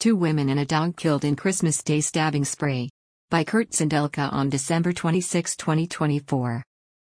Two women and a dog killed in Christmas Day stabbing spree. By Kurt Sindelka on December 26, 2024.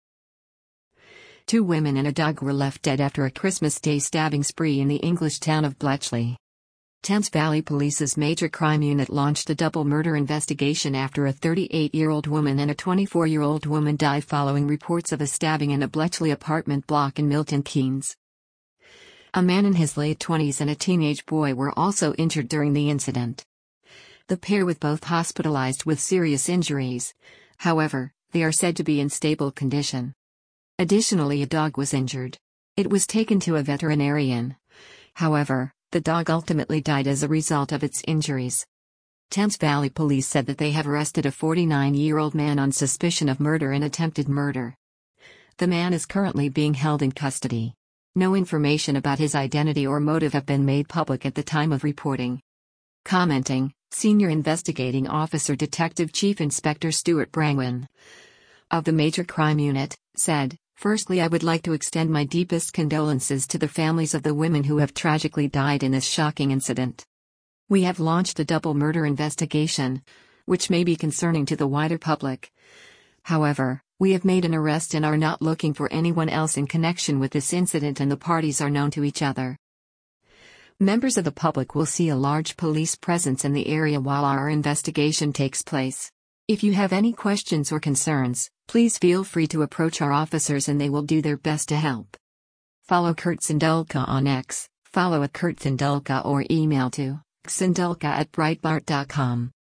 Two women and a dog were left dead after a Christmas Day stabbing spree in the English town of Bletchley. Thames Valley Police's major crime unit launched a double murder investigation after a 38-year-old woman and a 24-year-old woman died following reports of a stabbing in a Bletchley apartment block in Milton Keynes. A man in his late 20s and a teenage boy were also injured during the incident. The pair were both hospitalized with serious injuries. However, they are said to be in stable condition. Additionally, a dog was injured. It was taken to a veterinarian. However, the dog ultimately died as a result of its injuries. Thames Valley Police said that they have arrested a 49-year-old man on suspicion of murder and attempted murder. The man is currently being held in custody. No information about his identity or motive have been made public at the time of reporting. Commenting, Senior Investigating Officer Detective Chief Inspector Stuart Brangwyn of the Major Crime Unit said, "Firstly, I would like to extend my deepest condolences to the families of the women who have tragically died in this shocking incident. We have launched a double murder investigation, which may be concerning to the wider public. However, we have made an arrest and are not looking for anyone else in connection with this incident, and the parties are known to each other." Members of the public will see a large police presence in the area while our investigation takes place. If you have any questions or concerns, please feel free to approach our officers and they will do their best to help. Follow Kurt Sindelka on X, follow at Kurt Sindelka or email to sindelka@breitbart.com.